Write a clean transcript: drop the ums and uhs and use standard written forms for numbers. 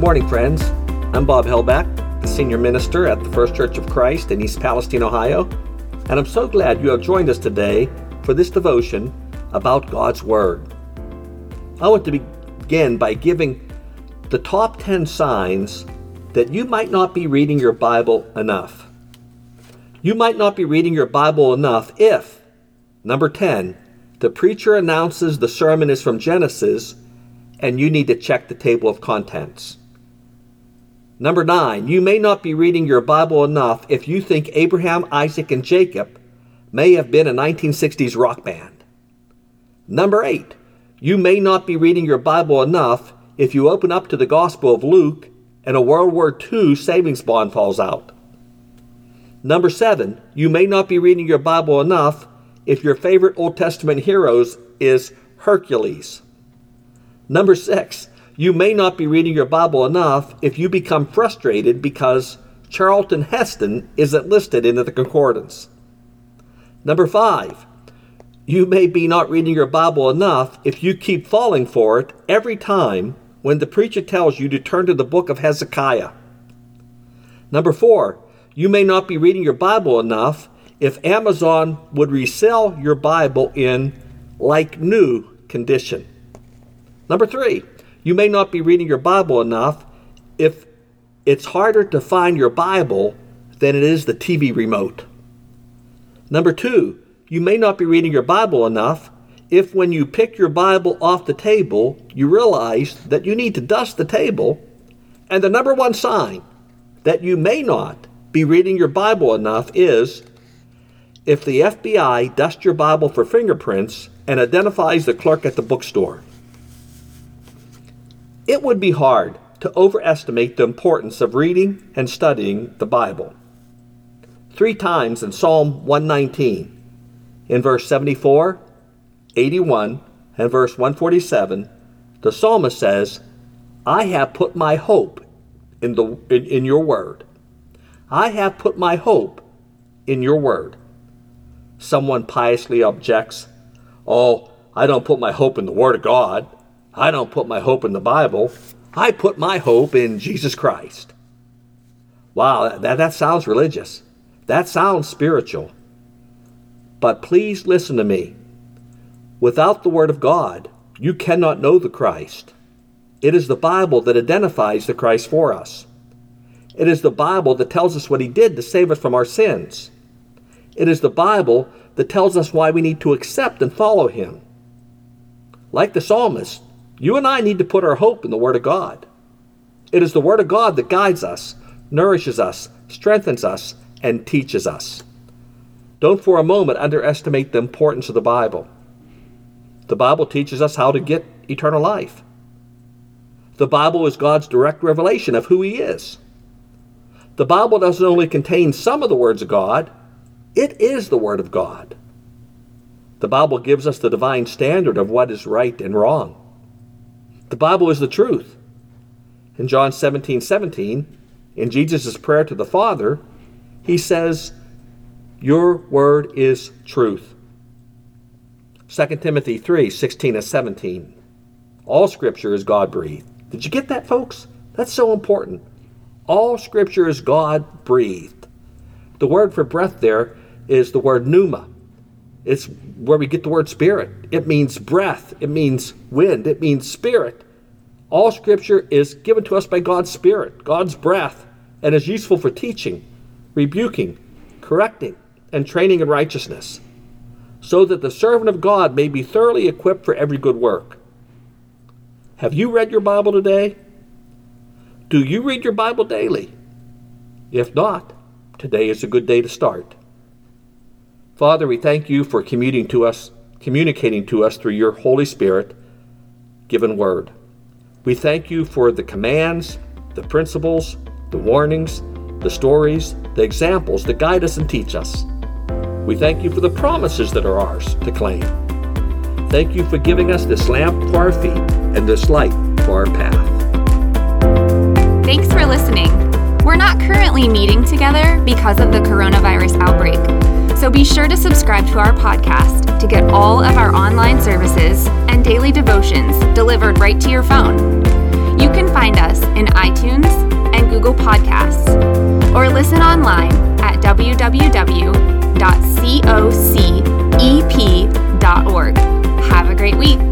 morning, friends. I'm Bob Hellback, the senior minister at the First Church of Christ in East Palestine, Ohio, and I'm so glad you have joined us today for this devotion about God's Word. I want to begin by giving the top 10 signs that you might not be reading your Bible enough. You might not be reading your Bible enough if, number 10, the preacher announces the sermon is from Genesis and you need to check the table of contents. Number 9, you may not be reading your Bible enough if you think Abraham, Isaac, and Jacob may have been a 1960s rock band. Number 8, you may not be reading your Bible enough if you open up to the Gospel of Luke and a World War II savings bond falls out. Number 7, you may not be reading your Bible enough if your favorite Old Testament heroes is Hercules. Number 6, you may not be reading your Bible enough if you become frustrated because Charlton Heston isn't listed in the concordance. Number 5, you may be not reading your Bible enough if you keep falling for it every time when the preacher tells you to turn to the book of Hezekiah. Number 4, you may not be reading your Bible enough if Amazon would resell your Bible in like new condition. Number 3, you may not be reading your Bible enough if it's harder to find your Bible than it is the TV remote. Number 2, you may not be reading your Bible enough if when you pick your Bible off the table, you realize that you need to dust the table. And the number 1 sign that you may not be reading your Bible enough is if the FBI dusts your Bible for fingerprints and identifies the clerk at the bookstore. It would be hard to overestimate the importance of reading and studying the Bible. 3 times in Psalm 119, in verse 74, 81, and verse 147, the psalmist says, I have put my hope in your word. I have put my hope in your word. Someone piously objects, oh, I don't put my hope in the Word of God. I don't put my hope in the Bible. I put my hope in Jesus Christ. Wow, that sounds religious. That sounds spiritual. But please listen to me. Without the Word of God, you cannot know the Christ. It is the Bible that identifies the Christ for us. It is the Bible that tells us what He did to save us from our sins. It is the Bible that tells us why we need to accept and follow Him. Like the psalmist, you and I need to put our hope in the Word of God. It is the Word of God that guides us, nourishes us, strengthens us, and teaches us. Don't for a moment underestimate the importance of the Bible. The Bible teaches us how to get eternal life. The Bible is God's direct revelation of who He is. The Bible doesn't only contain some of the words of God, it is the Word of God. The Bible gives us the divine standard of what is right and wrong. The Bible is the truth. In John 17:17, in Jesus' prayer to the Father, He says, your word is truth. 2 Timothy 3:16 and 17. All Scripture is God-breathed. Did you get that, folks? That's so important. All Scripture is God-breathed. The word for breath there is the word pneuma. It's where we get the word spirit. It means breath. It means wind. It means spirit. All Scripture is given to us by God's Spirit, God's breath, and is useful for teaching, rebuking, correcting, and training in righteousness, so that the servant of God may be thoroughly equipped for every good work. Have you read your Bible today? Do you read your Bible daily? If not, today is a good day to start. Father, we thank you for communicating to us through your Holy Spirit given word. We thank you for the commands, the principles, the warnings, the stories, the examples that guide us and teach us. We thank you for the promises that are ours to claim. Thank you for giving us this lamp for our feet and this light for our path. Thanks for listening. We're not currently meeting together because of the coronavirus outbreak, so be sure to subscribe to our podcast to get all of our online services and daily devotions delivered right to your phone. You can find us in iTunes podcasts, or listen online at www.cocep.org. Have a great week.